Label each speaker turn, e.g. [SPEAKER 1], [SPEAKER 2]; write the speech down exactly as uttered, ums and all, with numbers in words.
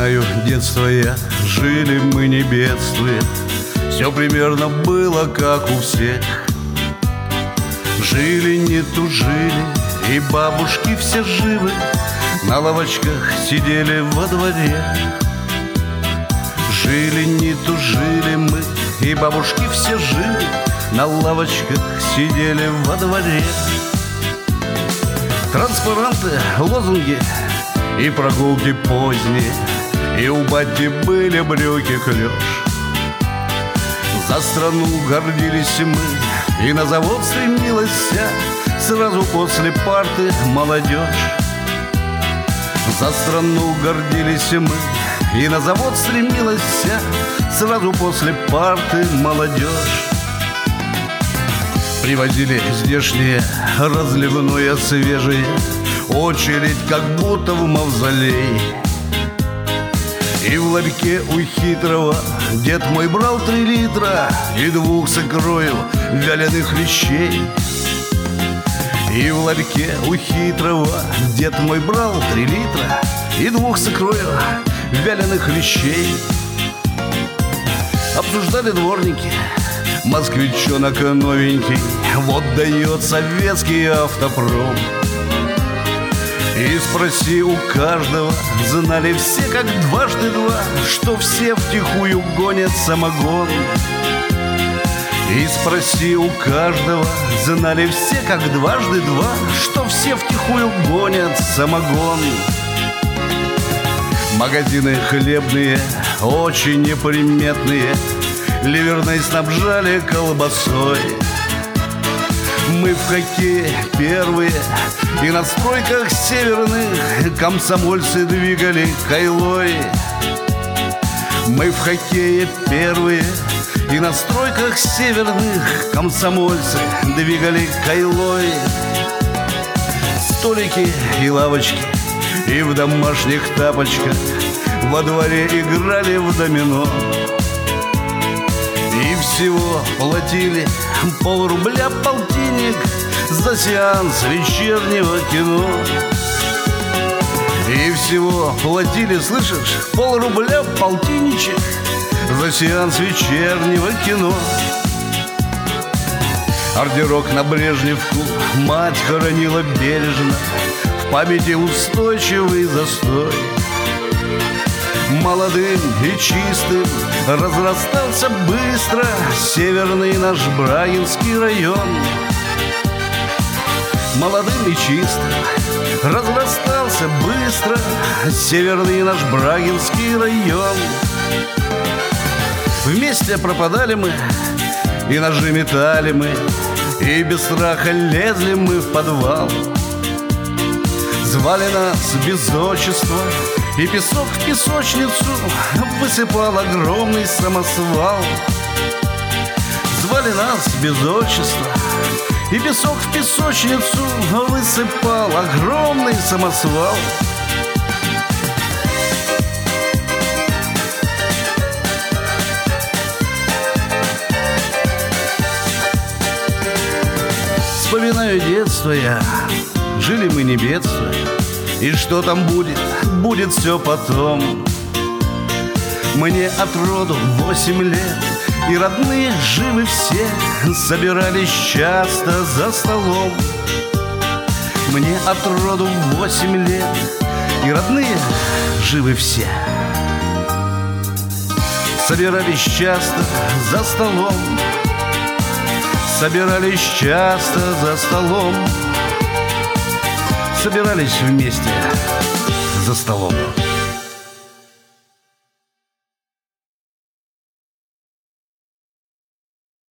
[SPEAKER 1] Вспоминаю детство я, жили мы не бедствуя. Все примерно было как у всех. Жили не тужили, и бабушки все живы, на лавочках сидели во дворе. Жили не тужили мы, и бабушки все живы, на лавочках сидели во дворе. Транспаранты, лозунги и прогулки поздние, и у бати были брюки клеш. За страну гордились мы, и на завод стремилась вся, сразу после парты молодежь. За страну гордились мы, и на завод стремилась вся, сразу после парты молодежь. Привозили здешние разливное свежее, очередь как будто в мавзолей. И в ларьке у хитрого дед мой брал три литра и двух с икрою вяленых лещей. И в ларьке у хитрого дед мой брал три литра и двух с икрою вяленых лещей. Обсуждали дворники, москвичонок новенький, вот дает советский автопром. И спроси у каждого, знали все как дважды два, что все втихую гонят самогон. И спроси у каждого, знали все как дважды два, что все втихую гонят самогон. Магазины хлебные, очень неприметные, ливерной снабжали колбасой. Мы в хоккее первые, и на стройках северных комсомольцы двигали кайлой. Мы в хоккее первые, и на стройках северных комсомольцы двигали кайлой. Столики и лавочки, и в домашних тапочках во дворе играли в домино. И всего платили полрубля полтинник за сеанс вечернего кино. И всего платили, слышишь, полрубля полтинничек за сеанс вечернего кино. Ордерок на Брежневку мать хоронила бережно, в памяти устойчивый застой. Молодым и чистым разрастался быстро северный наш Брагинский район. Молодым и чистым разрастался быстро северный наш Брагинский район. Вместе пропадали мы, и ножи метали мы, и без страха лезли мы в подвал. Звали нас без отчества, и песок в песочницу высыпал огромный самосвал. Звали нас без отчества, и песок в песочницу высыпал огромный самосвал. Вспоминаю детство я, жили мы не бедствуя. И что там будет, будет все потом. Мне от роду восемь лет, и родные живы все, собирались часто за столом. Мне от роду восемь лет, и родные живы все, собирались часто за столом. Собирались часто за столом, собирались вместе за столом.